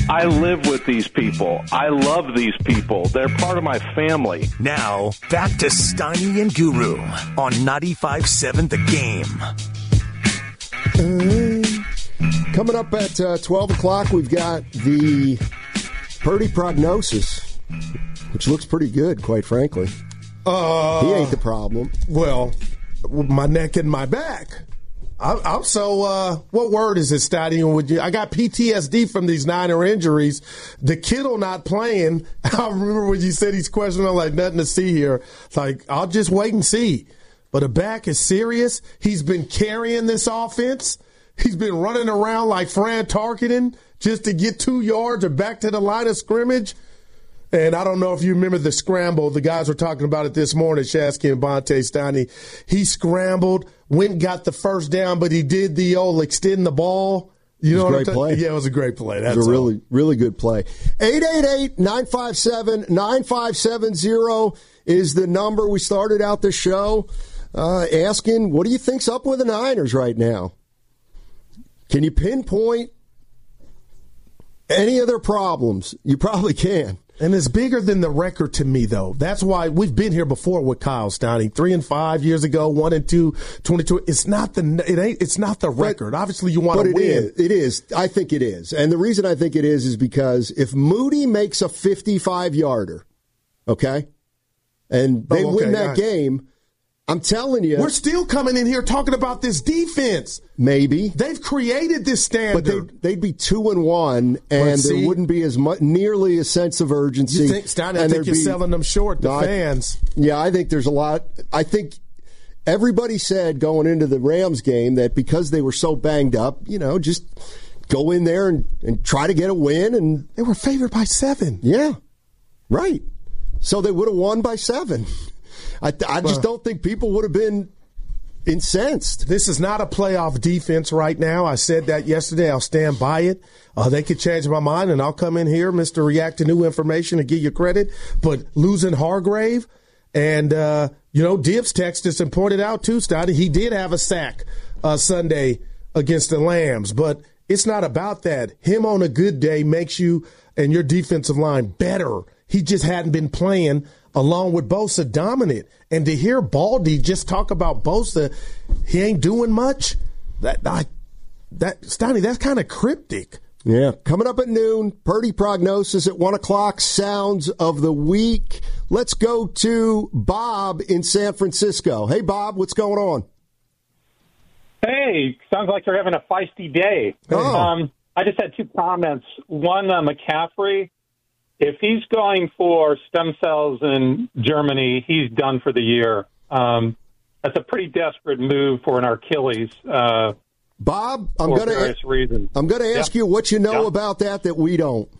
I live with these people. I love these people. They're part of my family. Now, back to Steiny and Guru on 95.7 The Game. Coming up at 12 o'clock, we've got the Purdy prognosis, which looks pretty good, quite frankly. He ain't the problem. Well, my neck and my back. I'm so, what word is it, Steiny? I got PTSD from these Niner injuries. The Kittle not playing. I remember when you said he's questionable, like nothing to see here. Like, I'll just wait and see. But a back is serious. He's been carrying this offense. He's been running around like Fran Tarkenton just to get 2 yards or back to the line of scrimmage. And I don't know if you remember the scramble. The guys were talking about it this morning, Shasky and Bonte Steiny. He scrambled, went and got the first down, but he did the old extend the ball. You know what I'm talking about? Yeah, it was a great play. That's it was a really, really good play. 888-957-9570 is the number. We started out the show asking, what do you think's up with the Niners right now? Can you pinpoint any of their problems? You probably can. And it's bigger than the record to me, though. That's why we've been here before with Kyle Steiny. 3-5 years ago, 1-2, 22. It's not the record. Obviously, you want to win. It is. I think it is. And the reason I think it is because if Moody makes a 55-yarder, okay, and they win that game, I'm telling you. We're still coming in here talking about this defense. Maybe. They've created this standard. But they'd be 2-1, and there wouldn't be nearly a sense of urgency. You think, Steiny, I think you're selling them short, the fans. I think there's a lot. I think everybody said going into the Rams game that because they were so banged up, just go in there and try to get a win. And they were favored by 7. Yeah, right. So they would have won by 7. I just don't think people would have been incensed. This is not a playoff defense right now. I said that yesterday. I'll stand by it. They could change my mind, and I'll come in here, Mr. React to New Information, and give you credit. But losing Hargrave, and, Dibbs texted us and pointed out, too, Steiny, he did have a sack Sunday against the Lambs. But it's not about that. Him on a good day makes you and your defensive line better. He just hadn't been playing along with Bosa dominant. And to hear Baldy just talk about Bosa, he ain't doing much, Steiny, that's kind of cryptic. Yeah. Coming up at noon, Purdy prognosis at 1 o'clock, sounds of the week. Let's go to Bob in San Francisco. Hey, Bob, what's going on? Hey, sounds like you're having a feisty day. Oh. I just had 2 comments. One, McCaffrey. If he's going for stem cells in Germany, he's done for the year. That's a pretty desperate move for an Achilles. Bob, I'm going to ask you what you know about that we don't.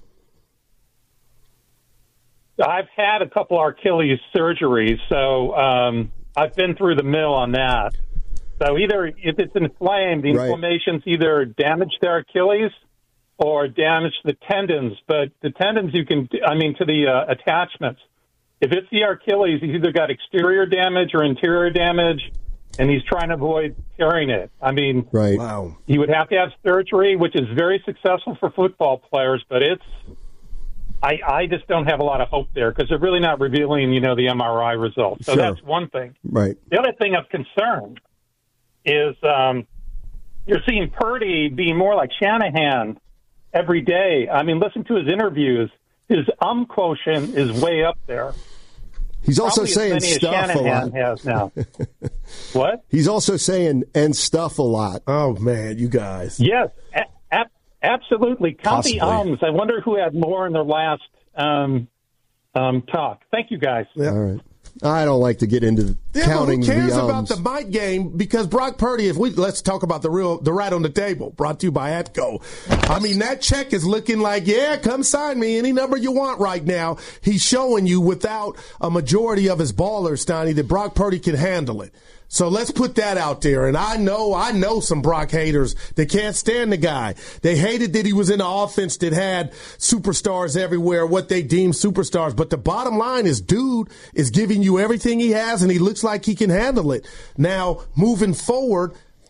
I've had a couple Achilles surgeries, so I've been through the mill on that. So either if it's inflamed, the inflammation's either damaged their Achilles or damage the tendons, but the tendons to the attachments. If it's the Achilles, he's either got exterior damage or interior damage, and he's trying to avoid tearing it. Wow. He would have to have surgery, which is very successful for football players, but I just don't have a lot of hope there because they're really not revealing, the MRI results. So that's one thing. Right. The other thing of concern is you're seeing Purdy be more like Shanahan every day. Listen to his interviews. His quotient is way up there. He's also Probably saying as many stuff as Shanahan a lot. Has now. What? He's also saying and stuff a lot. Oh, man, you guys. Yes, absolutely. Count the ums. I wonder who had more in their last talk. Thank you, guys. Yep. All right. I don't like to get into counting the ums. Who cares about the Mike game? Because Brock Purdy, let's talk about the right on the table, brought to you by Atco. That check is looking like, come sign me any number you want right now. He's showing you without a majority of his ballers, Steiny, that Brock Purdy can handle it. So let's put that out there. And I know some Brock haters that can't stand the guy. They hated that he was in an offense that had superstars everywhere, what they deem superstars. But the bottom line is, dude is giving you everything he has, and he looks like he can handle it. Now, moving forward,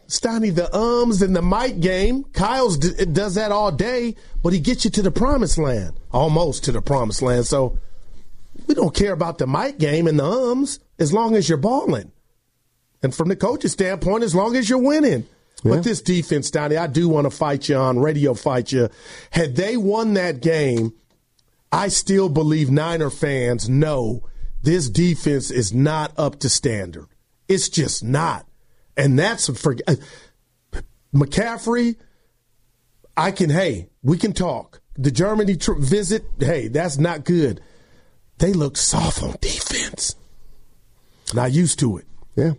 Stoney, the and the might game, Kyle's does that all day, but he gets you to the promised land, almost to the promised land. So we don't care about the might game and the as long as you're balling. And from the coach's standpoint, as long as you're winning. Yeah. But this defense, Stoney, I do want to fight you on radio, fight you. Had they won that game, I still believe Niner fans know this defense is not up to standard. It's just not. And that's for McCaffrey. We can talk. The Germany visit, that's not good. They look soft on defense. Not used to it. Yeah.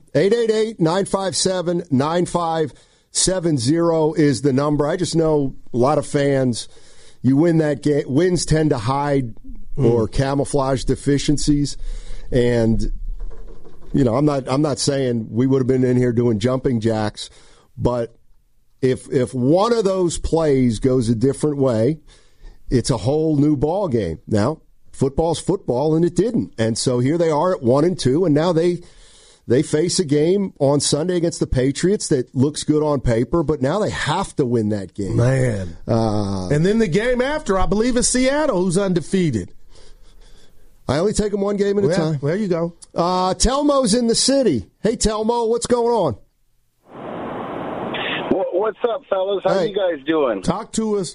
888-957-9570 is the number. I just know a lot of fans, you win that game. Wins tend to hide or camouflage deficiencies. And, I'm not saying we would have been in here doing jumping jacks, but if one of those plays goes a different way, it's a whole new ball game. Now, football's football, and it didn't. And so here they are at 1-2, and now they face a game on Sunday against the Patriots that looks good on paper, but now they have to win that game. Man. And then the game after, I believe, is Seattle, who's undefeated. I only take them one game at a time. There you go. Telmo's in the city. Hey, Telmo, what's going on? What's up, fellas? How you guys doing? Talk to us.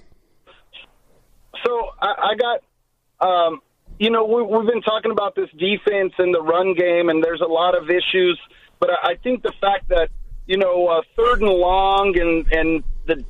So I got, we've been talking about this defense and the run game, and there's a lot of issues. But I think the fact that, third and long and the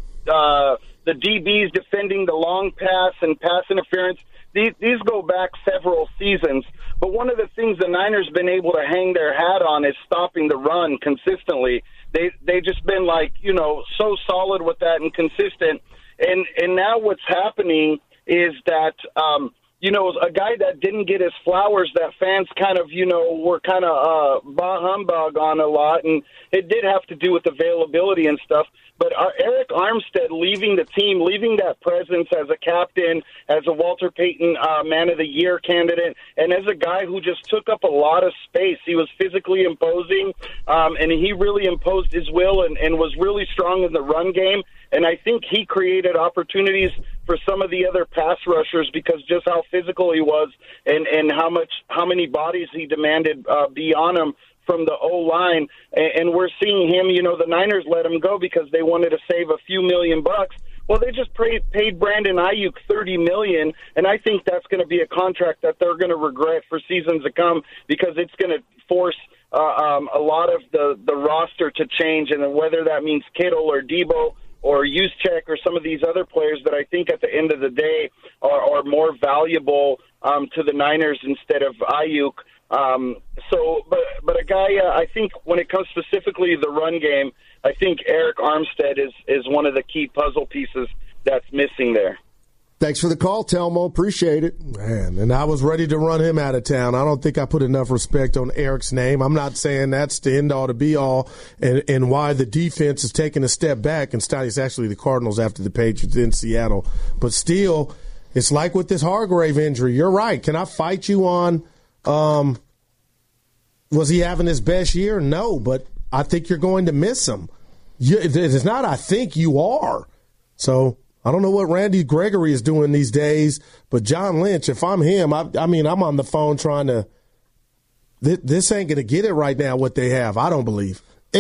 DBs defending the long pass and pass interference, these go back several seasons. But one of the things the Niners been able to hang their hat on is stopping the run consistently. They just been so solid with that and consistent. And now what's happening is that a guy that didn't get his flowers that fans kind of were kind of bah humbug on a lot, and it did have to do with availability and stuff. But Eric Armstead leaving the team, leaving that presence as a captain, as a Walter Payton Man of the Year candidate, and as a guy who just took up a lot of space. He was physically imposing, and he really imposed his will and was really strong in the run game. And I think he created opportunities for some of the other pass rushers because just how physical he was and how many bodies he demanded be on him from the O-line. And we're seeing him, the Niners let him go because they wanted to save a few $1 million. Well, they just paid Brandon Ayuk $30 million, and I think that's going to be a contract that they're going to regret for seasons to come because it's going to force a lot of the roster to change, and whether that means Kittle or Debo or Juszczyk or some of these other players that I think at the end of the day are more valuable to the Niners instead of Ayuk. But a guy, I think when it comes specifically to the run game, I think Eric Armstead is one of the key puzzle pieces that's missing there. Thanks for the call, Telmo. Appreciate it. Man, and I was ready to run him out of town. I don't think I put enough respect on Eric's name. I'm not saying that's the end-all to be-all and why the defense is taking a step back. And Stoney's actually the Cardinals after the Patriots in Seattle. But still, it's like with this Hargrave injury. You're right. Can I fight you on was he having his best year? No, but I think you're going to miss him. It's not I think you are. So I don't know what Randy Gregory is doing these days, but John Lynch, if I'm him, I mean, I'm on the phone trying to – this ain't going to get it right now, what they have. I don't believe.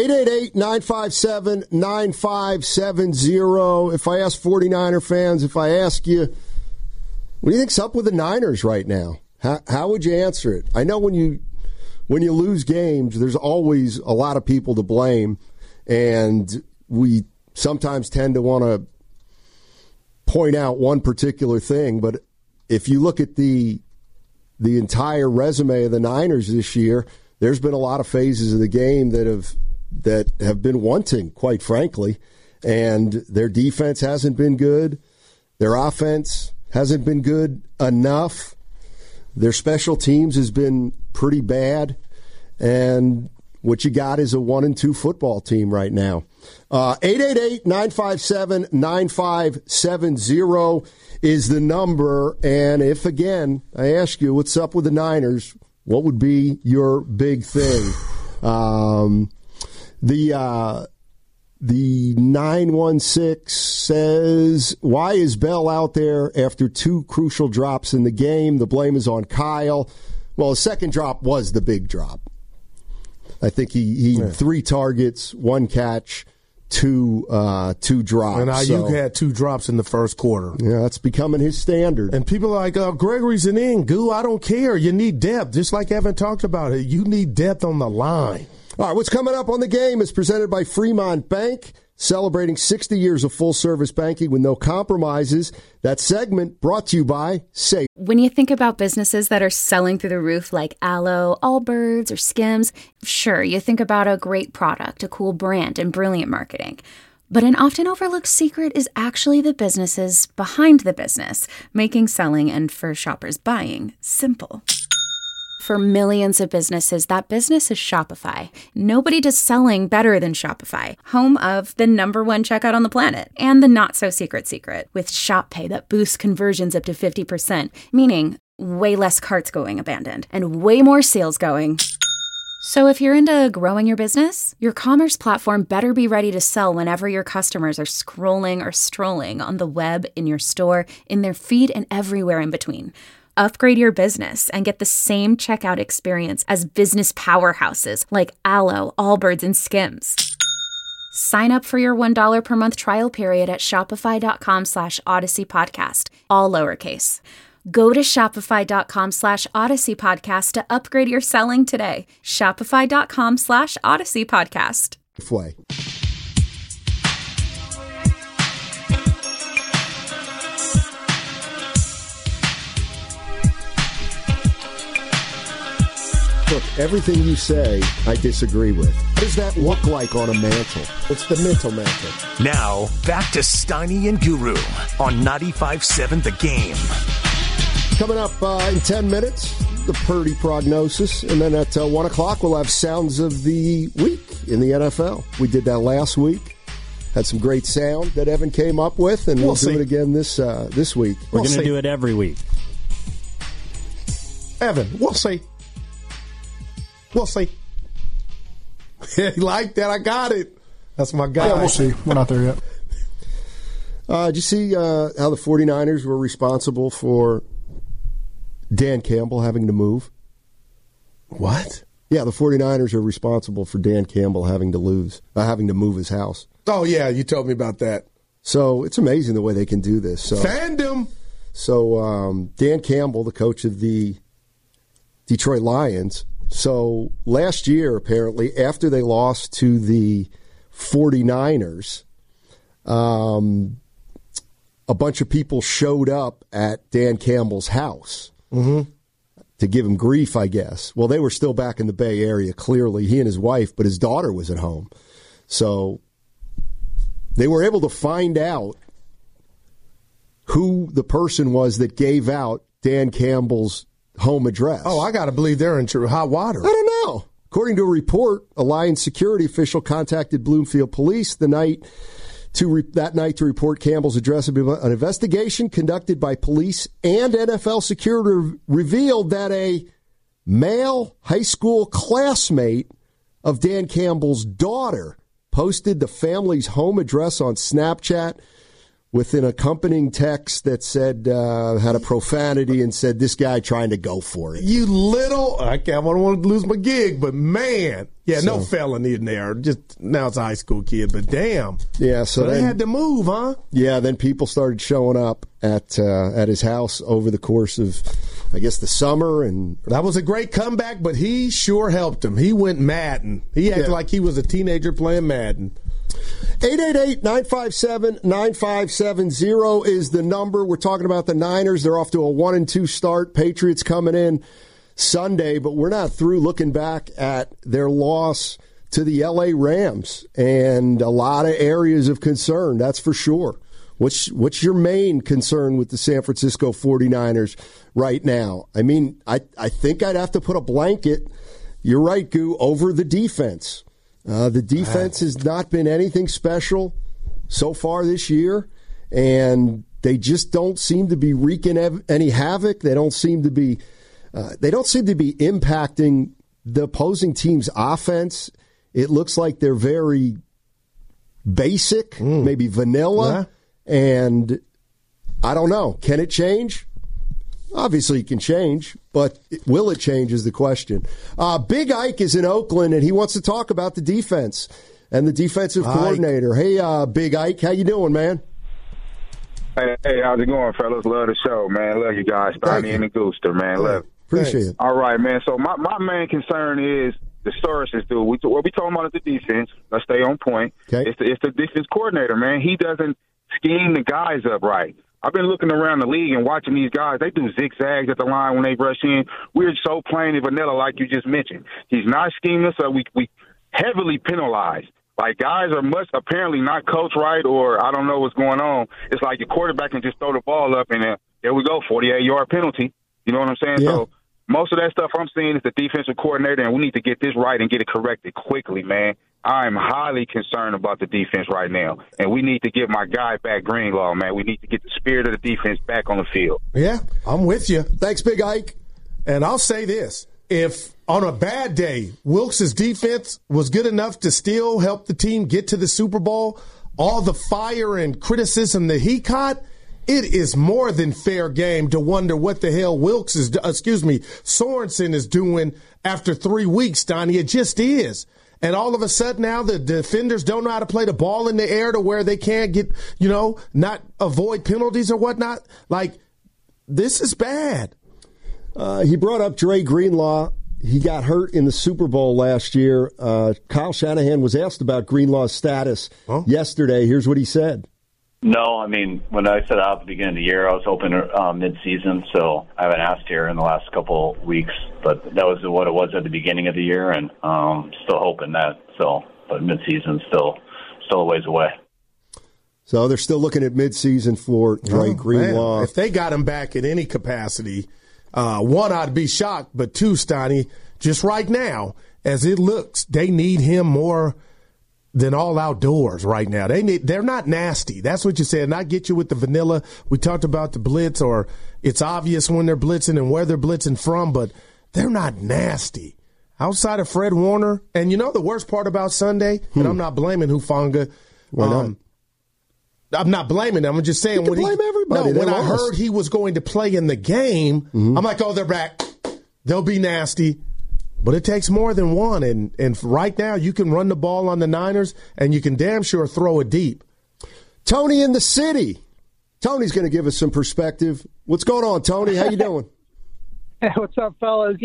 888-957-9570. If I ask 49er fans, if I ask you, what do you think's up with the Niners right now? How would you answer it? I know when you lose games, there's always a lot of people to blame, and we sometimes tend to want to point out one particular thing. But if you look at the entire resume of the Niners this year, there's been a lot of phases of the game that have been wanting, quite frankly, and their defense hasn't been good. Their offense hasn't been good enough. Their special teams has been pretty bad, and what you got is a 1-2 football team right now. 888-957-9570 is the number, and if, again, I ask you what's up with the Niners, what would be your big thing? The The 916 says, why is Bell out there after 2 crucial drops in the game? The blame is on Kyle. Well, the second drop was the big drop. I think he 3 targets, 1 catch, 2 drops. And Ayuk had 2 drops in the first quarter. Yeah, that's becoming his standard. And people are like, Gregory's an in. Goo, I don't care. You need depth. Just like Evan talked about it. You need depth on the line. All right, what's coming up on the game is presented by Fremont Bank, celebrating 60 years of full-service banking with no compromises. That segment brought to you by Safe. When you think about businesses that are selling through the roof like Aloe, Allbirds, or Skims, sure, you think about a great product, a cool brand, and brilliant marketing. But an often overlooked secret is actually the businesses behind the business, making selling and, for shoppers, buying simple. For millions of businesses, that business is Shopify. Nobody does selling better than Shopify, home of the #1 checkout on the planet, and the not-so-secret secret, with Shop Pay that boosts conversions up to 50%, meaning way less carts going abandoned, and way more sales going. So if you're into growing your business, your commerce platform better be ready to sell whenever your customers are scrolling or strolling on the web, in your store, in their feed, and everywhere in between. Upgrade your business and get the same checkout experience as business powerhouses like Aloe, Allbirds, and Skims. Sign up for your $1 per month trial period at shopify.com/Odyssey Podcast, all lowercase. Go to shopify.com/Odyssey Podcast to upgrade your selling today. Shopify.com/Odyssey Podcast. Look, everything you say, I disagree with. What does that look like on a mantle? It's the mental mantle. Now, back to Steiny and Guru on 95.7 The Game. Coming up in 10 minutes, the Purdy prognosis. And then at 1 o'clock, we'll have Sounds of the Week in the NFL. We did that last week. Had some great sound that Evan came up with, and we'll do it again this week. We're going to do it every week. Evan, we'll see. We'll see. You like that? I got it. That's my guy. Yeah, we'll see. We're not there yet. Did you see how the 49ers were responsible for Dan Campbell having to move? What? Yeah, the 49ers are responsible for Dan Campbell having to move his house. Oh, yeah, you told me about that. So it's amazing the way they can do this. So, Fandom. So Dan Campbell, the coach of the Detroit Lions. So last year, apparently, after they lost to the 49ers, a bunch of people showed up at Dan Campbell's house to give him grief, I guess. Well, they were still back in the Bay Area, clearly, he and his wife, but his daughter was at home. So they were able to find out who the person was that gave out Dan Campbell's home address. Oh, I got to believe they're in hot water. I don't know. According to a report, a Lions security official contacted Bloomfield Police that night to report Campbell's address. An investigation conducted by police and NFL security revealed that a male high school classmate of Dan Campbell's daughter posted the family's home address on Snapchat with an accompanying text that said, had a profanity and said, this guy trying to go for it. You little, I don't want to lose my gig, but man, no felony in there. Just now it's a high school kid, but damn. Yeah, so they had to move, huh? Yeah, then people started showing up at his house over the course of, I guess, the summer. And that was a great comeback, but he sure helped him. He went Madden. He acted like he was a teenager playing Madden. 888-957-9570 is the number. We're talking about the Niners. They're off to a 1-2 start. Patriots coming in Sunday, but we're not through looking back at their loss to the L.A. Rams and a lot of areas of concern, that's for sure. What's your main concern with the San Francisco 49ers right now? I mean, I think I'd have to put a blanket, you're right, Goo, over the defense. The defense has not been anything special so far this year, and they just don't seem to be wreaking any havoc. They don't seem to be impacting the opposing team's offense. It looks like they're very basic, maybe vanilla, and I don't know. Can it change? Obviously it can change, but will it change is the question. Big Ike is in Oakland, and he wants to talk about the defense and the defensive coordinator. Hey, Big Ike, how you doing, man? Hey, how's it going, fellas? Love the show, man. Love you guys. Stoney and the Gooster, man. Love it. Appreciate it. All right, man. So my main concern is the services, dude. What we talking about is the defense. Let's stay on point. Okay. It's the defense coordinator, man. He doesn't scheme the guys up right. I've been looking around the league and watching these guys. They do zigzags at the line when they rush in. We're so plain and vanilla, like you just mentioned. He's not scheming us up. We heavily penalized. Like, guys are apparently not coached right, or I don't know what's going on. It's like your quarterback can just throw the ball up, and there we go, 48-yard penalty. You know what I'm saying? Yeah. So most of that stuff I'm seeing is the defensive coordinator, and we need to get this right and get it corrected quickly, man. I'm highly concerned about the defense right now, and we need to get my guy back, Greenlaw, man. We need to get the spirit of the defense back on the field. Yeah, I'm with you. Thanks, Big Ike. And I'll say this. If on a bad day, Wilkes' defense was good enough to still help the team get to the Super Bowl, all the fire and criticism that he caught, it is more than fair game to wonder what the hell Sorensen is doing after 3 weeks, Donnie. It just is. And all of a sudden now the defenders don't know how to play the ball in the air to where they can't get, not avoid penalties or whatnot. Like, this is bad. He brought up Dre Greenlaw. He got hurt in the Super Bowl last year. Kyle Shanahan was asked about Greenlaw's status yesterday. Here's what he said. No, I mean, when I set out at the beginning of the year, I was hoping mid-season, so I haven't asked here in the last couple weeks, but that was what it was at the beginning of the year, and still hoping that. So, but mid-season still a ways away. So they're still looking at mid-season for Dre Greenlaw. Man. If they got him back in any capacity, one, I'd be shocked, but two, Stoney, just right now, as it looks, they need him more than all outdoors right now. They're not nasty. That's what you said. Not get you with the vanilla. We talked about the blitz, or it's obvious when they're blitzing and where they're blitzing from, but they're not nasty. Outside of Fred Warner, and the worst part about Sunday, and I'm not blaming Hufanga. Why not? I'm not blaming them. I'm just saying when blame everybody. When I heard he was going to play in the game, I'm like, oh, they're back. They'll be nasty. But it takes more than one, and right now you can run the ball on the Niners, and you can damn sure throw it deep. Tony in the city. Tony's going to give us some perspective. What's going on, Tony? How you doing? Hey, what's up, fellas?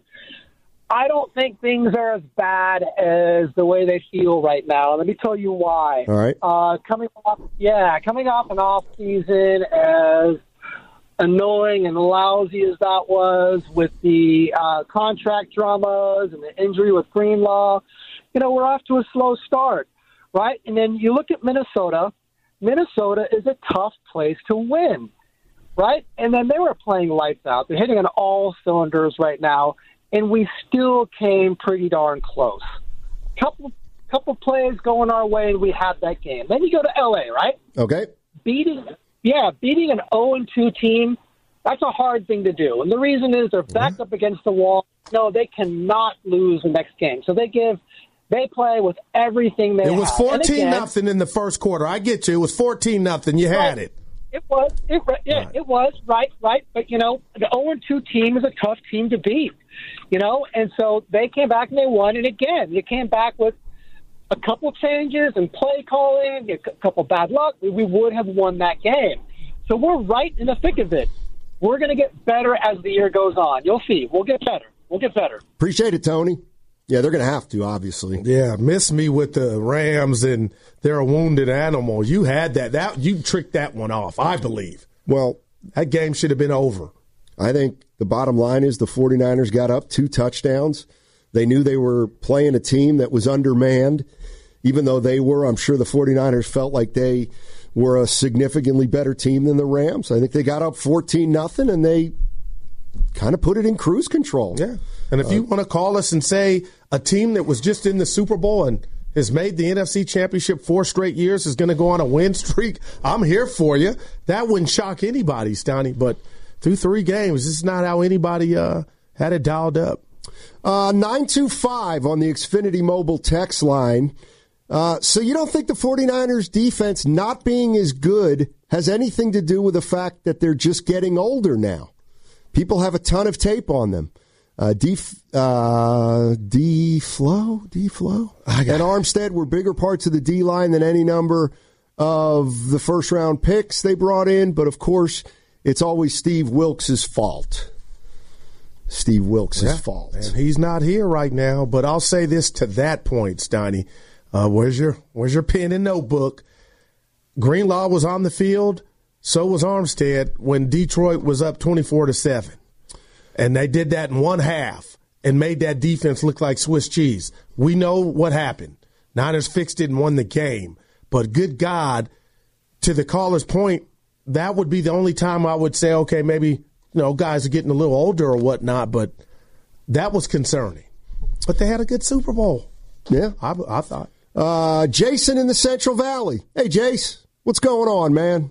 I don't think things are as bad as the way they feel right now. Let me tell you why. All right. Coming off an off season as annoying and lousy as that was, with the contract dramas and the injury with Greenlaw, we're off to a slow start, right? And then you look at Minnesota. Minnesota is a tough place to win, right? And then they were playing lights out. They're hitting on all cylinders right now, and we still came pretty darn close. Couple plays going our way, and we had that game. Then you go to L.A., right? Okay. Beating an 0-2 team, that's a hard thing to do. And the reason is they're backed up against the wall. No, they cannot lose the next game. So they play with everything they have. It was 14-0 in the first quarter. I get you. It was 14-0. You had it. It was. It was. Right. But, the 0-2 team is a tough team to beat, And so they came back and they won. And, again, they came back with a couple changes and play calling, a couple bad luck, we would have won that game. So we're right in the thick of it. We're going to get better as the year goes on. You'll see. We'll get better. Appreciate it, Tony. Yeah, they're going to have to, obviously. Yeah, miss me with the Rams and they're a wounded animal. You had that. You tricked that one off, I believe. Well, that game should have been over. I think the bottom line is the 49ers got up 2 touchdowns. They knew they were playing a team that was undermanned. Even though they were, I'm sure the 49ers felt like they were a significantly better team than the Rams. I think they got up 14-0, and they kind of put it in cruise control. Yeah. And if you want to call us and say a team that was just in the Super Bowl and has made the NFC Championship 4 straight years is going to go on a win streak, I'm here for you. That wouldn't shock anybody, Stoney. But through 3 games, this is not how anybody had it dialed up. 925 on the Xfinity Mobile text line. So you don't think the 49ers defense not being as good has anything to do with the fact that they're just getting older now? People have a ton of tape on them. D-Flow, and Armstead were bigger parts of the D-line than any number of the first-round picks they brought in. But, of course, it's always Steve Wilks' fault. Steve Wilks' fault. And he's not here right now. But I'll say this to that point, Steiny. Where's your pen and notebook? Greenlaw was on the field. So was Armstead when Detroit was up 24-7. And they did that in one half and made that defense look like Swiss cheese. We know what happened. Niners fixed it and won the game. But good God, to the caller's point, that would be the only time I would say, okay, maybe, guys are getting a little older or whatnot, but that was concerning. But they had a good Super Bowl. Yeah. I thought. Jason in the Central Valley. Hey, Jace, what's going on, man?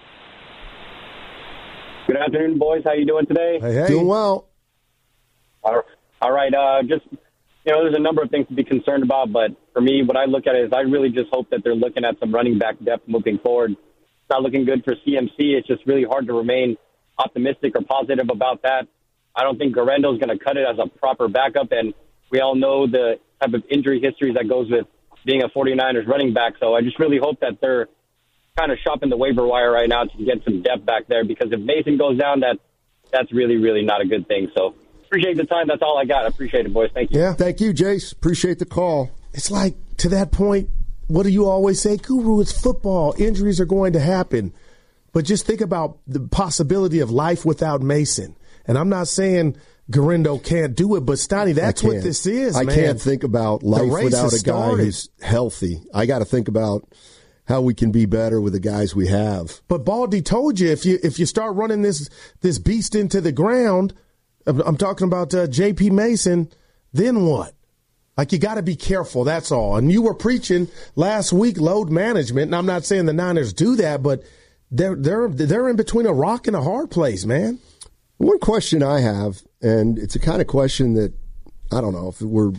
Good afternoon, boys. How you doing today? Hey. Doing well. All right. There's a number of things to be concerned about, but for me, what I look at is I really just hope that they're looking at some running back depth moving forward. It's not looking good for CMC. It's just really hard to remain optimistic or positive about that. I don't think Garendo's going to cut it as a proper backup, and we all know the type of injury history that goes with being a 49ers running back, so I just really hope that they're kind of shopping the waiver wire right now to get some depth back there, because if Mason goes down, that's really, really not a good thing. So appreciate the time. That's all I got. I appreciate it, boys. Thank you. Yeah, thank you, Jace. Appreciate the call. It's like, to that point, what do you always say? Guru, it's football. Injuries are going to happen. But just think about the possibility of life without Mason. And I'm not saying Garendo can't do it, but Stoney, that's what this is, man. I can't think about life without a guy who's healthy. I got to think about how we can be better with the guys we have. But Baldy told you, if you start running this beast into the ground, I'm talking about J.P. Mason, then what? Like, you got to be careful, that's all. And you were preaching last week load management, and I'm not saying the Niners do that, but they're in between a rock and a hard place, man. One question I have, and it's a kind of question that I don't know if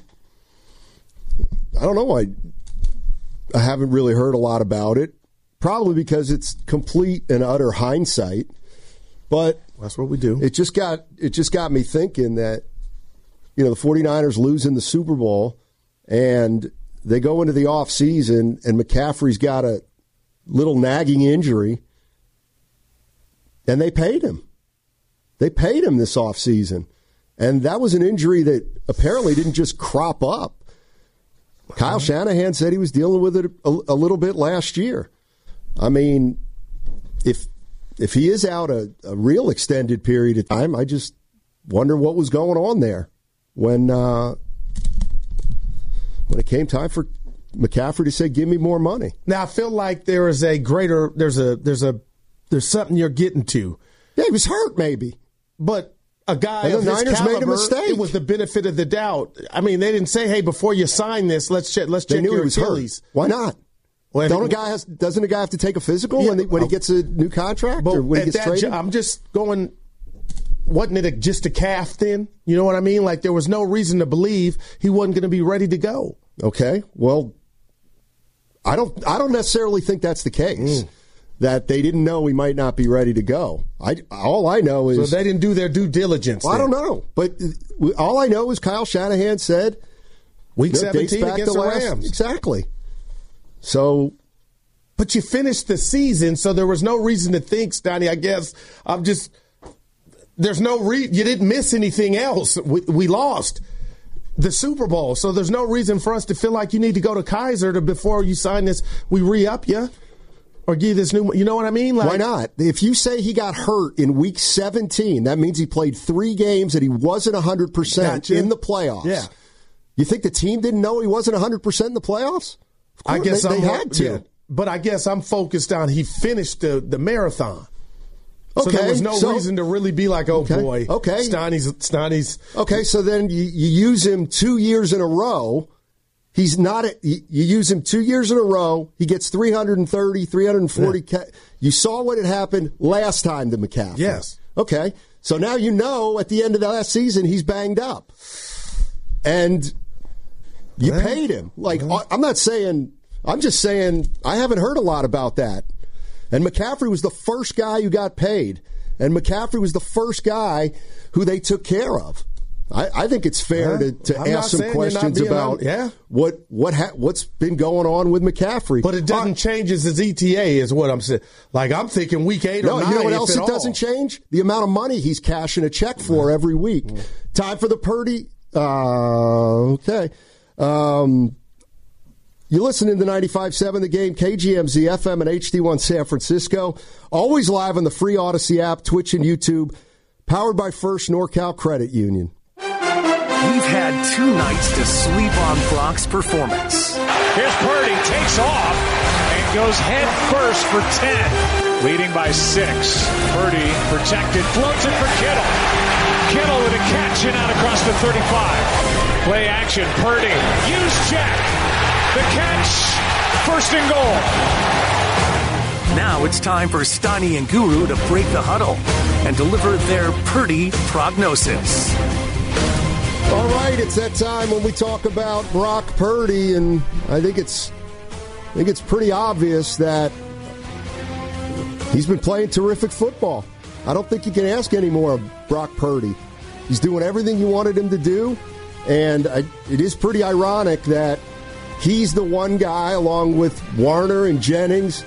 I haven't really heard a lot about it, probably because it's complete and utter hindsight. But that's what we do. It just got me thinking that, the 49ers lose in the Super Bowl and they go into the offseason and McCaffrey's got a little nagging injury and they paid him. They paid him this offseason. And that was an injury that apparently didn't just crop up. Kyle Shanahan said he was dealing with it a little bit last year. I mean, if he is out a real extended period of time, I just wonder what was going on there when it came time for McCaffrey to say, "Give me more money." Now I feel like there is there's something you're getting to. Yeah, he was hurt, maybe, but a guy of his caliber, made a mistake. It was the benefit of the doubt. I mean, they didn't say, "Hey, before you sign this, let's check your Achilles." Why not? Well, doesn't a guy have to take a physical when he gets a new contract or when he gets traded? I'm just going. Wasn't it just a calf then? You know what I mean? Like, there was no reason to believe he wasn't going to be ready to go. Okay, well, I don't necessarily think that's the case. That they didn't know he might not be ready to go. All I know is so they didn't do their due diligence. Well, I don't know, but all I know is Kyle Shanahan said Week 17 against the Rams. Exactly. So, but you finished the season, so there was no reason to think, Stoney. I guess there's no you didn't miss anything else. We lost the Super Bowl, so there's no reason for us to feel like you need to go to Kaiser before you sign this. We re-up you or give you this new. You know what I mean? Why not? If you say he got hurt in Week 17, that means he played 3 games and he wasn't 100% in the playoffs. Yeah. You think the team didn't know he wasn't 100% in the playoffs? Of course, I guess they had to. Yeah. But I guess I'm focused on he finished the marathon. So there was no reason to really be like, boy, Stoney's. Okay, so then you use him 2 years in a row. He's not. You use him 2 years in a row. He gets 330, 340. Yeah. You saw what had happened last time to McCaffrey. Yes. Okay, so now you know at the end of the last season he's banged up. And you paid him. Like, I'm not saying I'm just saying I haven't heard a lot about that. And McCaffrey was the first guy who got paid. And McCaffrey was the first guy who they took care of. I think it's fair to ask some questions about what's been going on with McCaffrey. But it doesn't change his ETA is what I'm saying. Like, I'm thinking week 8 or 9. You know what else it doesn't change? The amount of money he's cashing a check for every week. Time for the Purdy. Okay. You're listening to 95.7 The Game, KGMZ, FM, and HD1 San Francisco. Always live on the free Odyssey app, Twitch, and YouTube. Powered by First NorCal Credit Union. We've had 2 nights to sleep on Brock's performance. Here's Purdy, takes off, and goes head first for 10. Leading by 6. Purdy protected, floats it for Kittle. Kittle with a catch and out across the 35. Play action, Purdy, use check. The catch, first and goal. Now it's time for Steiny and Guru to break the huddle and deliver their Purdy prognosis. All right, it's that time when we talk about Brock Purdy, and I think it's pretty obvious that he's been playing terrific football. I don't think you can ask any more of Brock Purdy. He's doing everything you wanted him to do, and it is pretty ironic that he's the one guy, along with Warner and Jennings,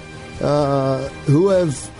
who have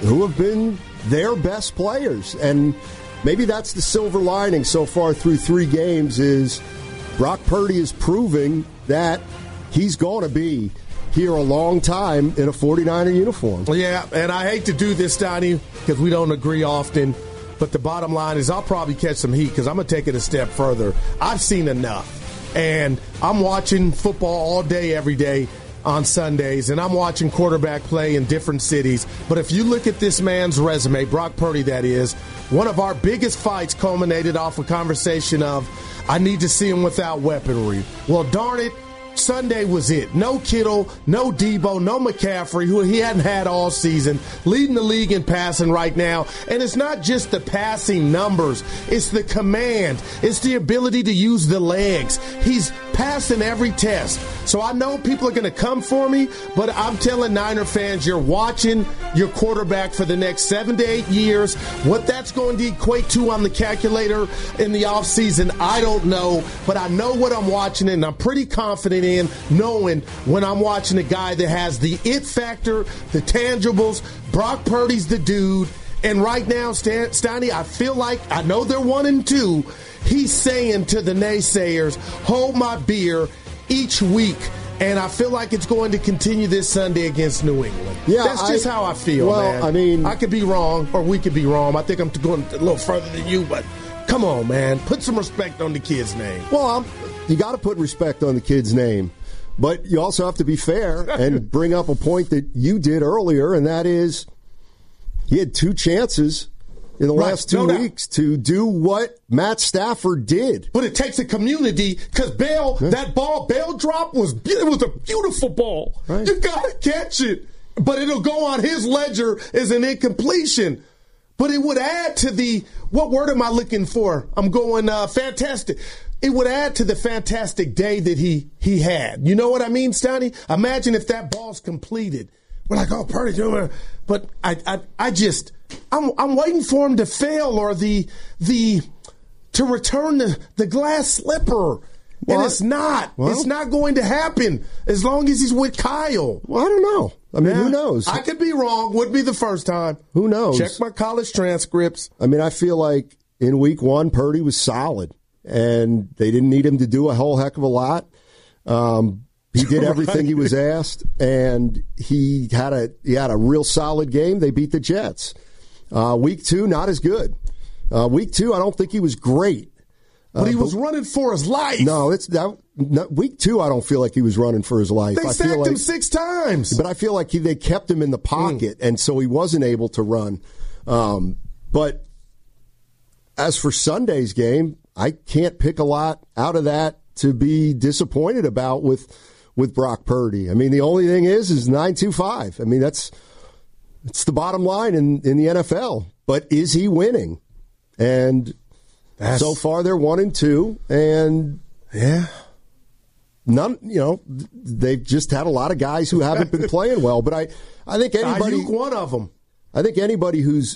been their best players. And maybe that's the silver lining so far through 3 games is Brock Purdy is proving that he's going to be here a long time in a 49er uniform. Yeah, and I hate to do this, Donnie, because we don't agree often, but the bottom line is I'll probably catch some heat because I'm going to take it a step further. I've seen enough. And I'm watching football all day, every day on Sundays, and I'm watching quarterback play in different cities. But if you look at this man's resume, Brock Purdy that is, one of our biggest fights culminated off a conversation of, I need to see him without weaponry. Well, darn it, Sunday was it. No Kittle, no Debo, no McCaffrey, who he hadn't had all season, leading the league in passing right now. And it's not just the passing numbers. It's the command. It's the ability to use the legs. He's passing every test. So I know people are going to come for me, but I'm telling Niner fans, you're watching your quarterback for the next 7 to 8 years. What that's going to equate to on the calculator in the offseason, I don't know. But I know what I'm watching, and I'm pretty confident in knowing when I'm watching a guy that has the it factor, the tangibles. Brock Purdy's the dude. And right now, Steiny, I feel like, I know they're 1-2. He's saying to the naysayers, hold my beer each week. And I feel like it's going to continue this Sunday against New England. Yeah, that's just how I feel, man. I mean, I could be wrong, or we could be wrong. I think I'm going a little further than you, but come on, man. Put some respect on the kid's name. Well, you got to put respect on the kid's name. But you also have to be fair and bring up a point that you did earlier, and that is he had 2 chances in the last 2 weeks to do what Matt Stafford did. But it takes a community, because that Bell drop was a beautiful ball. Right. You got to catch it. But it'll go on his ledger as an incompletion. But it would add to what word am I looking for? I'm going fantastic. It would add to the fantastic day that he had. You know what I mean, Steiny? Imagine if that ball's completed. We're like, oh, Purdy, but I'm waiting for him to fail or to return the glass slipper. What? And it's not. Well, it's not going to happen as long as he's with Kyle. Well, I don't know. I mean, who knows? I could be wrong. Wouldn't be the first time. Who knows? Check my college transcripts. I mean, I feel like in week 1, Purdy was solid, and they didn't need him to do a whole heck of a lot. He did everything he was asked, and he had a real solid game. They beat the Jets. Week 2, not as good. Week 2, I don't think he was great. But he was running for his life. No, week 2, I don't feel like he was running for his life. They sacked him 6 times. But I feel like they kept him in the pocket, and so he wasn't able to run. But as for Sunday's game, I can't pick a lot out of that to be disappointed about with Brock Purdy. I mean, the only thing is 9-2-5. I mean, it's the bottom line in the NFL. But is he winning? And so far they're 1-2, and yeah, none, they've just had a lot of guys who haven't been playing well. But I think anybody, Ayuk, one of them. I think anybody who's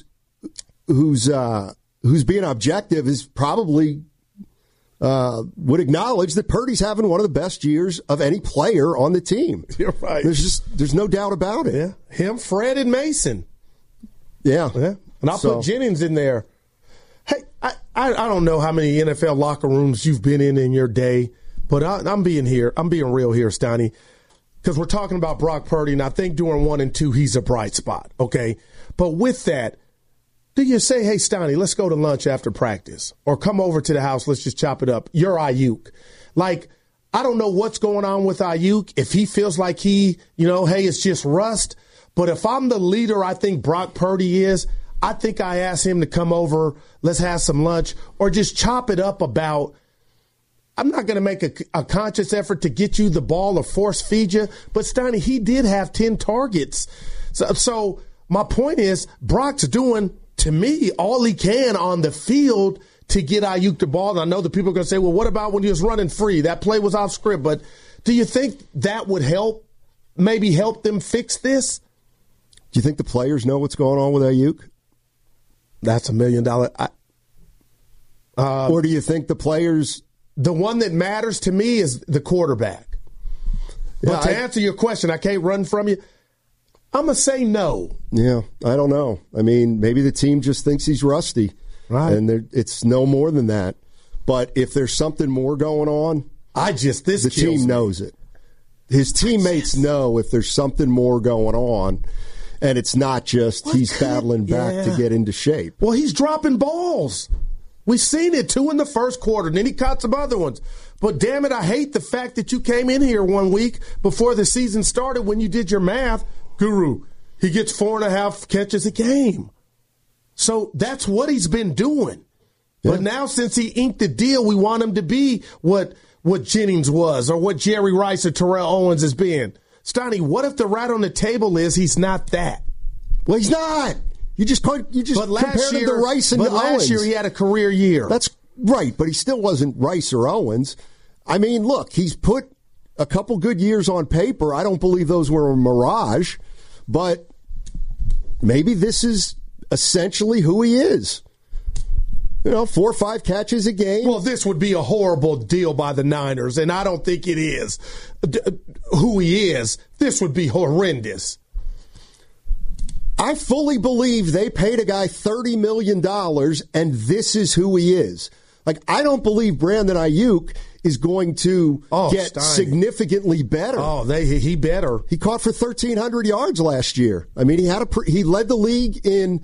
being objective is probably would acknowledge that Purdy's having one of the best years of any player on the team. You're right. There's no doubt about it. Yeah, him, Fred, and Mason. Yeah. And I'll put Jennings in there. Hey, I don't know how many NFL locker rooms you've been in your day, but I'm being real here, Steiny, because we're talking about Brock Purdy, and I think during 1 and 2 he's a bright spot. Okay, but with that, do you say, hey, Steiny, let's go to lunch after practice, or come over to the house, let's just chop it up? You're Ayuk. Like, I don't know what's going on with Ayuk. If he feels like hey, it's just rust. But if I'm the leader I think Brock Purdy is, I think I ask him to come over, let's have some lunch, or just chop it up about, I'm not going to make a conscious effort to get you the ball or force feed you, but Steiny, he did have 10 targets. So my point is, Brock's doing, to me, all he can on the field to get Ayuk the ball. And I know the people are going to say, well, what about when he was running free? That play was off script. But do you think that would maybe help them fix this? Do you think the players know what's going on with Ayuk? That's $1 million. Or do you think the players... The one that matters to me is the quarterback. But to answer your question, I can't run from you. I'm going to say no. Yeah, I don't know. I mean, maybe the team just thinks he's rusty. Right. And it's no more than that. But if there's something more going on, the team knows it. His teammates know if there's something more going on. And it's not just he's battling back to get into shape. Well, he's dropping balls. We've seen it, 2 in the first quarter, and then he caught some other ones. But, damn it, I hate the fact that you came in here 1 week before the season started when you did your math. Guru, he gets 4.5 catches a game. So that's what he's been doing. Yeah. But now since he inked the deal, we want him to be what Jennings was or what Jerry Rice or Terrell Owens has been. Steiny, what if the rat on the table is he's not that? Well, he's not. You just compared him to Rice and Owens. Last year he had a career year. That's right, but he still wasn't Rice or Owens. I mean, look, he's put a couple good years on paper. I don't believe those were a mirage, but maybe this is essentially who he is. 4 or 5 catches a game. Well, this would be a horrible deal by the Niners, and I don't think it is. Who he is, this would be horrendous. I fully believe they paid a guy $30 million, and this is who he is. Like, I don't believe Brandon Ayuk is going to get significantly better. He better. He caught for 1,300 yards last year. I mean, he led the league in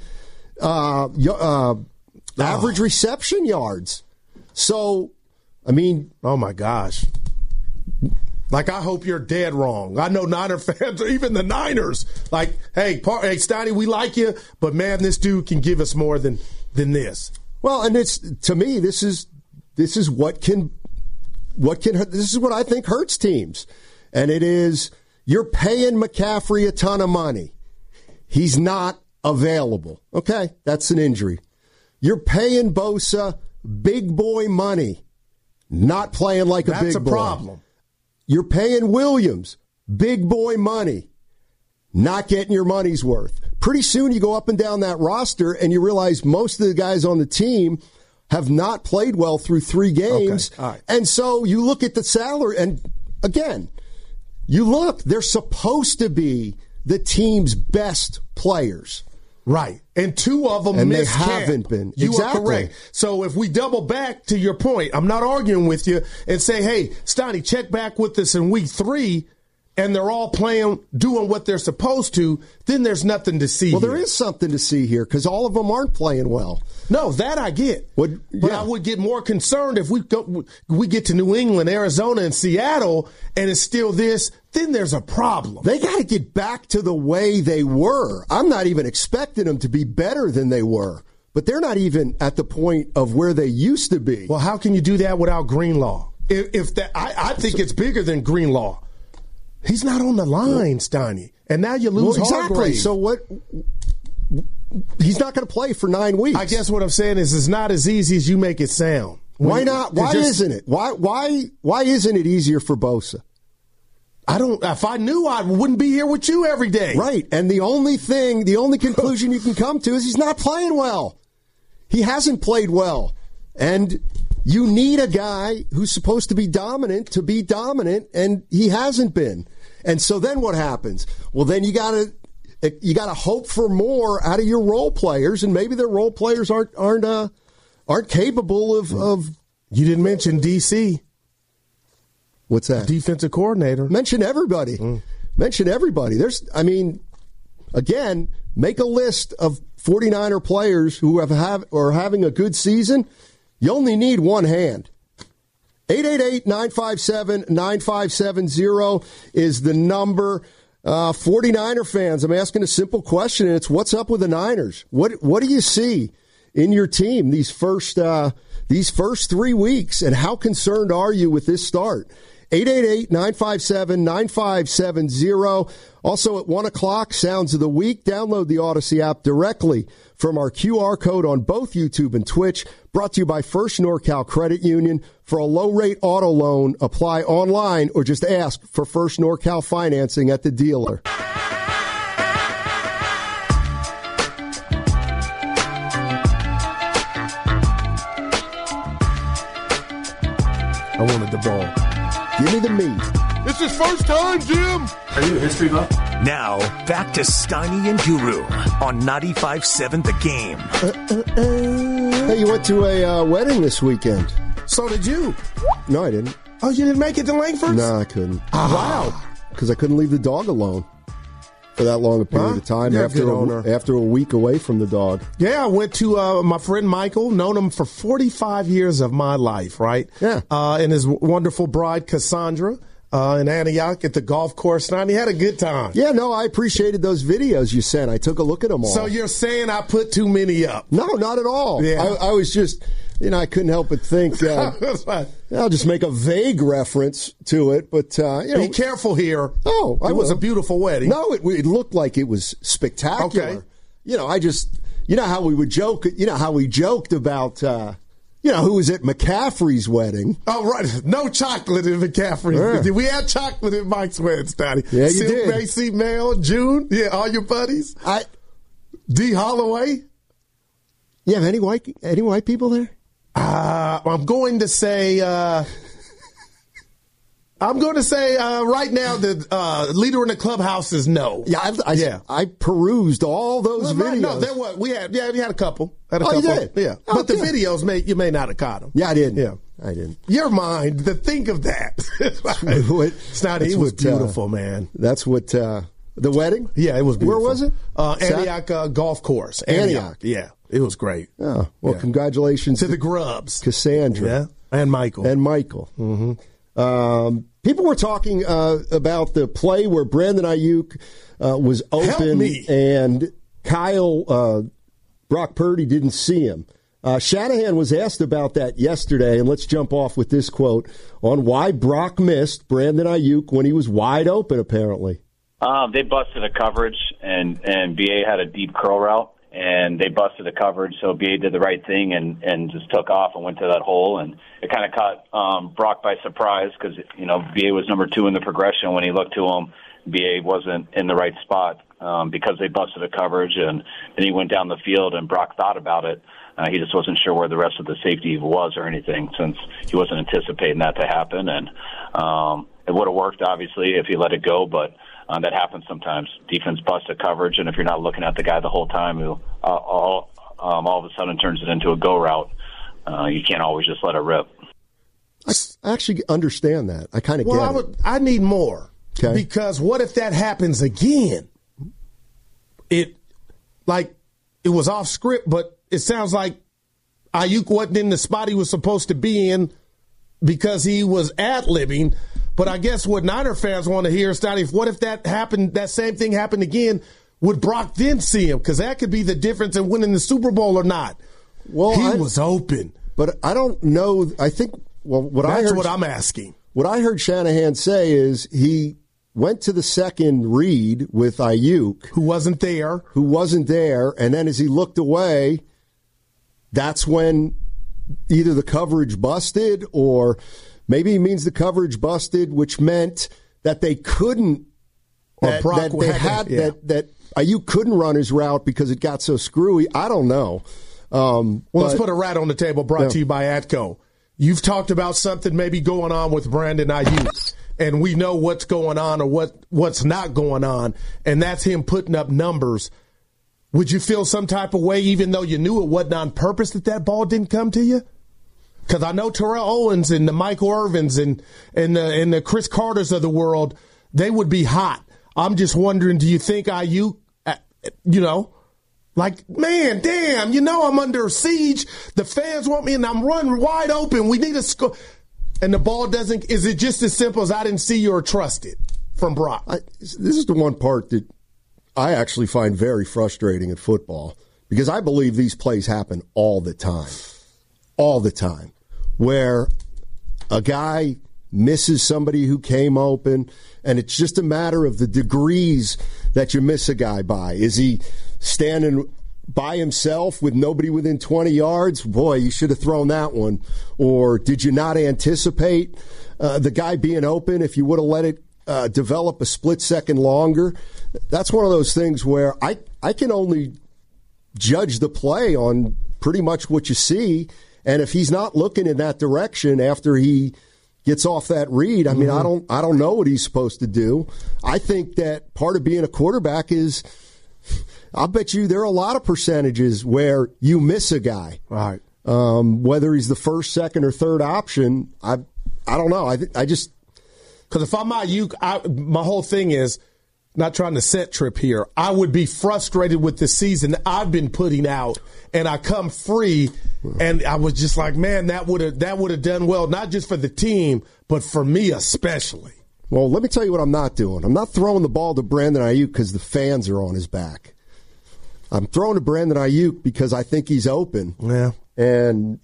average reception yards. So, I mean... Oh, my gosh. Like, I hope you're dead wrong. I know Niner fans, or even the Niners, like, hey, Steiny, we like you, but, man, this dude can give us more than this. Well, and to me, this is what I think hurts teams. And it is, you're paying McCaffrey a ton of money. He's not available. Okay, that's an injury. You're paying Bosa big boy money, not playing like a big boy. That's a problem. You're paying Williams big boy money, not getting your money's worth. Pretty soon you go up and down that roster and you realize most of the guys on the team have not played well through 3 games. Okay. All right. And so you look at the salary, and again, they're supposed to be the team's best players. Right. And 2 of them and they haven't been. You are correct. So if we double back to your point, I'm not arguing with you, and say, hey, Steiny, check back with us in week 3, and they're all doing what they're supposed to, then there's nothing to see. Well, there is something to see here because all of them aren't playing well. No, that I get. But I would get more concerned if we get to New England, Arizona, and Seattle, and it's still this, then there's a problem. They got to get back to the way they were. I'm not even expecting them to be better than they were, but they're not even at the point of where they used to be. Well, how can you do that without Greenlaw? I think it's bigger than Greenlaw. He's not on the line, Steiny. And now you lose exactly. Hargrave. So what? He's not going to play for 9 weeks. I guess what I'm saying is it's not as easy as you make it sound. Why not? Why isn't it? Why isn't it easier for Bosa? If I knew, I wouldn't be here with you every day. Right. And the only conclusion you can come to is he's not playing well. He hasn't played well. And you need a guy who's supposed to be dominant, and he hasn't been. And so then what happens? Well, then you gotta hope for more out of your role players, and maybe their role players aren't capable of. You didn't mention DC. What's that? Defensive coordinator. Mention everybody. Mention everybody. Again, make a list of 49er players who are having a good season. You only need one hand. 888-957-9570 is the number. 49er fans, I'm asking a simple question, and it's what's up with the Niners? What do you see in your team these first 3 weeks, and how concerned are you with this start? 888-957-9570. Also at 1 o'clock, Sounds of the Week. Download the Odyssey app directly from our QR code on both YouTube and Twitch. Brought to you by First NorCal Credit Union. For a low-rate auto loan, apply online or just ask for First NorCal financing at the dealer. I wanted the ball. Give me the meat. It's his first time, Jim. Are you a history buff? Now, back to Steiny and Guru on 95.7 The Game. Hey, you went to a wedding this weekend. So did you. No, I didn't. Oh, you didn't make it to Langford's? No, I couldn't. Wow. Because I couldn't leave the dog alone for that long a period of time after a week away from the dog. Yeah, I went to my friend Michael, known him for 45 years of my life, right? Yeah. And his wonderful bride, Cassandra, in Antioch at the golf course. And he had a good time. Yeah, no, I appreciate those videos you sent. I took a look at them all. So you're saying I put too many up? No, not at all. Yeah. I was just... I couldn't help but think, I'll just make a vague reference to it, but, Be careful here. Oh, it was a beautiful wedding. No, it looked like it was spectacular. Okay. How we would joke, how we joked about, who was at McCaffrey's wedding. Oh, right. No chocolate in McCaffrey's. Yeah. We had chocolate in Mike's wedding, Stoney. Yeah, you did. Macy, Mel, June. Yeah, all your buddies. D. Holloway. You have any white people there? I'm going to say right now the leader in the clubhouse is no. Yeah, I perused all those videos. No, there was we had a couple. You did? Yeah, but the videos you may not have caught them. Yeah, I didn't. Yeah, I didn't. Your mind to think of that. It was beautiful, man. That's what the wedding. Yeah, it was beautiful. Where was it? Antioch Golf Course. Antioch. Yeah. It was great. Oh, well, Congratulations to the Grubs, Cassandra, and Michael. Mm-hmm. People were talking about the play where Brandon Ayuk was open and Brock Purdy didn't see him. Shanahan was asked about that yesterday, and let's jump off with this quote on why Brock missed Brandon Ayuk when he was wide open. Apparently, they busted a coverage, and BA had a deep curl route. And they busted the coverage, so BA did the right thing and just took off and went to that hole. And it kind of caught Brock by surprise because, BA was number 2 in the progression. When he looked to him, BA wasn't in the right spot because they busted the coverage. And then he went down the field, and Brock thought about it. He just wasn't sure where the rest of the safety was or anything since he wasn't anticipating that to happen. And it would have worked, obviously, if he let it go, but that happens sometimes. Defense busts a coverage, and if you're not looking at the guy the whole time, who all of a sudden turns it into a go route, you can't always just let it rip. I actually understand that. I kind of get it. I need more. Okay. Because what if that happens again? It was off script, but it sounds like Ayuk wasn't in the spot he was supposed to be in because he was ad-libbing. But I guess what Niner fans want to hear is, what if that same thing happened again? Would Brock then see him? Because that could be the difference in winning the Super Bowl or not. Well, he was open. But I don't know. I think, that's what I'm asking. What I heard Shanahan say is he went to the second read with Ayuk. Who wasn't there. And then as he looked away, that's when either the coverage busted or maybe he means the coverage busted, which meant that they couldn't, that Ayuk couldn't run his route because it got so screwy. I don't know. Let's put a rat on the table brought to you by Atco. You've talked about something maybe going on with Brandon Ayuk, and we know what's going on or what's not going on, and that's him putting up numbers. Would you feel some type of way, even though you knew it wasn't on purpose, that ball didn't come to you? Because I know Terrell Owens and the Michael Irvins and the Chris Carters of the world, they would be hot. I'm just wondering, do you think Ayuk, like, man, damn, I'm under siege. The fans want me, and I'm running wide open. We need a score. And the ball doesn't – is it just as simple as I didn't see you or trust it from Brock? This is the one part that I actually find very frustrating in football because I believe these plays happen all the time, where a guy misses somebody who came open, and it's just a matter of the degrees that you miss a guy by. Is he standing by himself with nobody within 20 yards? Boy, you should have thrown that one. Or did you not anticipate the guy being open if you would have let it develop a split second longer? That's one of those things where I can only judge the play on pretty much what you see. And if he's not looking in that direction after he gets off that read, I mean, I don't know what he's supposed to do. I think that part of being a quarterback is, I'll bet you there are a lot of percentages where you miss a guy. Right. Whether he's the first, second, or third option, I don't know. I just because if I'm Ayuk, my whole thing is not trying to set trip here. I would be frustrated with the season I've been putting out, and I come free, and I was just like, man, that would have done well, not just for the team, but for me especially. Well, let me tell you what I'm not doing. I'm not throwing the ball to Brandon Ayuk because the fans are on his back. I'm throwing to Brandon Ayuk because I think he's open. Yeah. And,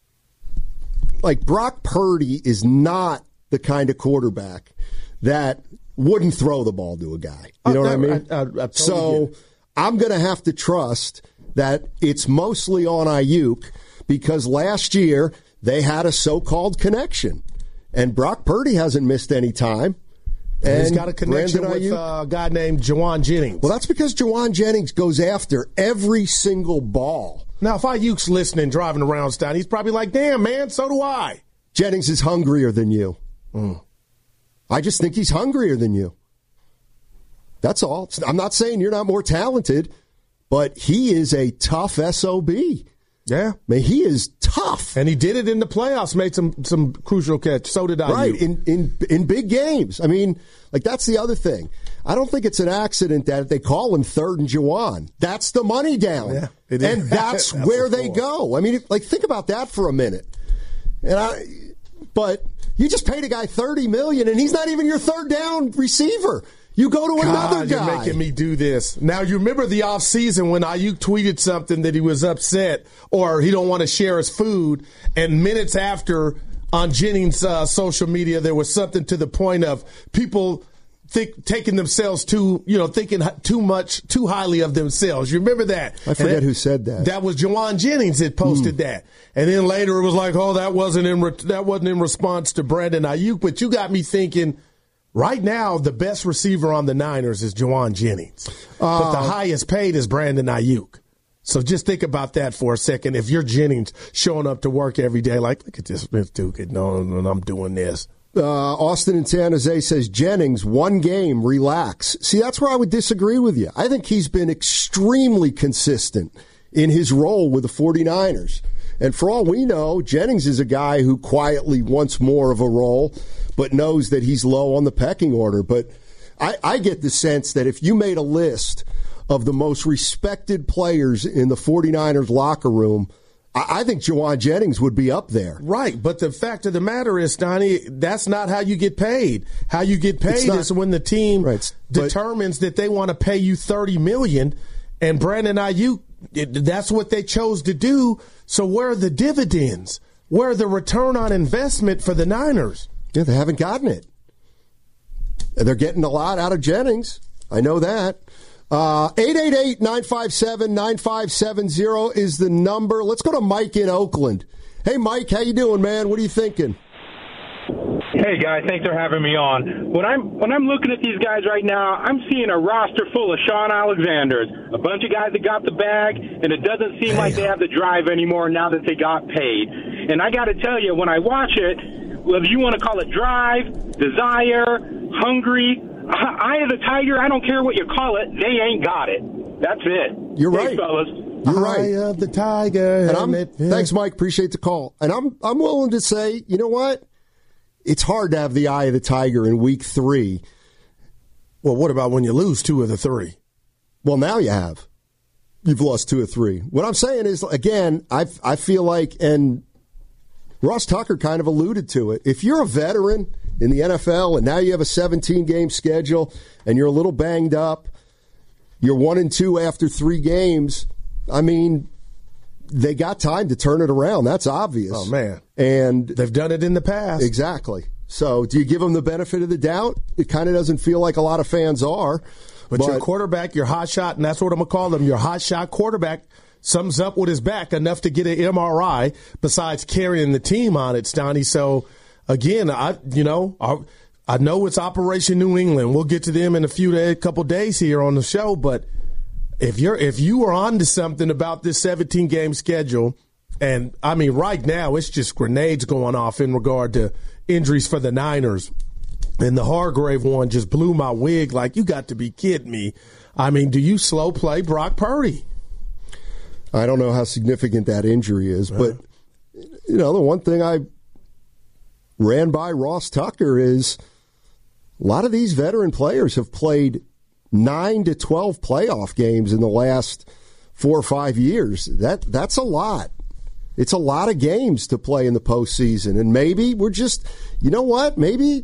like, Brock Purdy is not the kind of quarterback that wouldn't throw the ball to a guy. You know what I mean? I totally so get it. I'm going to have to trust that it's mostly on Ayuk because last year they had a so-called connection. And Brock Purdy hasn't missed any time. And he's got a connection with a guy named Jauan Jennings. Well, that's because Jauan Jennings goes after every single ball. Now, if Ayuk's listening, driving around, Stein, he's probably like, damn, man, so do I. Jennings is hungrier than you. I just think he's hungrier than you. That's all. I'm not saying you're not more talented, but he is a tough SOB. Yeah. I mean, he is tough. And he did it in the playoffs, made some crucial catch. So did Ayuk. Right, in big games. I mean, like, that's the other thing. I don't think it's an accident that they call him third and Jauan. That's the money down. Yeah, and that's where they go. I mean, like, think about that for a minute. But you just paid a guy $30 million, and he's not even your third down receiver. You go to another guy. You're making me do this. Now, you remember the offseason when Ayuk tweeted something that he was upset or he don't want to share his food, and minutes after on Jennings' social media, there was something to the point of people taking themselves thinking too highly of themselves. You remember that? I forget who said that. That was Jauan Jennings that posted that. And then later it was like, oh, that wasn't in response to Brandon Ayuk. But you got me thinking, right now, the best receiver on the Niners is Jauan Jennings. But the highest paid is Brandon Ayuk. So just think about that for a second. If you're Jennings showing up to work every day, like, look at this Duke. No, I'm doing this. Austin in San Jose says, Jennings, one game, relax. See, that's where I would disagree with you. I think he's been extremely consistent in his role with the 49ers. And for all we know, Jennings is a guy who quietly wants more of a role, but knows that he's low on the pecking order. But I get the sense that if you made a list of the most respected players in the 49ers locker room, I think Jauan Jennings would be up there. Right, but the fact of the matter is, Donnie, that's not how you get paid. How you get paid is when the team determines that they want to pay you $30 million, and Brandon Ayuk, that's what they chose to do. So where are the dividends? Where are the return on investment for the Niners? Yeah, they haven't gotten it. They're getting a lot out of Jennings. I know that. 888-957-9570 is the number. Let's go to Mike in Oakland. Hey, Mike, how you doing, man? What are you thinking? Hey guys, thanks for having me on. When I'm looking at these guys right now, I'm seeing a roster full of Sean Alexanders, a bunch of guys that got the bag, and it doesn't seem like they have the drive anymore now that they got paid. And I got to tell you, when I watch it, whether you want to call it drive, desire, hungry, eye of the tiger, I don't care what you call it, they ain't got it. That's it. You're Thanks, right, fellas. You're right. Eye of the tiger. Thanks, Mike. Appreciate the call. And I'm willing to say, you know what? It's hard to have the eye of the tiger in week 3. Well, what about when you lose 2 of the 3? Well, now you have. You've lost 2 of 3. What I'm saying is, again, I feel like, and Ross Tucker kind of alluded to it, if you're a veteran in the NFL and now you have a 17-game schedule and you're a little banged up, you're 1-2 after 3 games, I mean, they got time to turn it around. That's obvious. Oh, man. And they've done it in the past. Exactly. So do you give them the benefit of the doubt? It kind of doesn't feel like a lot of fans are. But your quarterback, your hot shot, and that's what I'm going to call them, your hot shot quarterback, sums up with his back enough to get an MRI besides carrying the team on it, Stoney. So, again, I know it's Operation New England. We'll get to them in a couple days here on the show, but if you are onto something about this 17-game schedule, and I mean right now it's just grenades going off in regard to injuries for the Niners, and the Hargrave one just blew my wig. Like, you got to be kidding me. I mean, do you slow play Brock Purdy? I don't know how significant that injury is, but the one thing I ran by Ross Tucker is a lot of these veteran players have played 9 to 12 playoff games in the last 4 or 5 years. That's a lot. It's a lot of games to play in the postseason. And maybe we're just, you know what? Maybe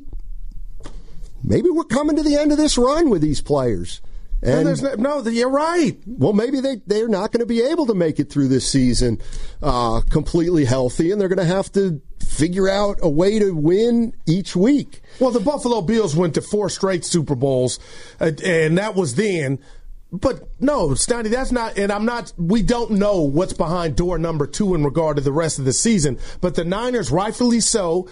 we're coming to the end of this run with these players. And you're right. Well, maybe they're not going to be able to make it through this season completely healthy, and they're going to have to figure out a way to win each week. Well, the Buffalo Bills went to 4 straight Super Bowls, and that was then. But no, Stoney, that's not, and we don't know what's behind door number 2 in regard to the rest of the season. But the Niners, rightfully so,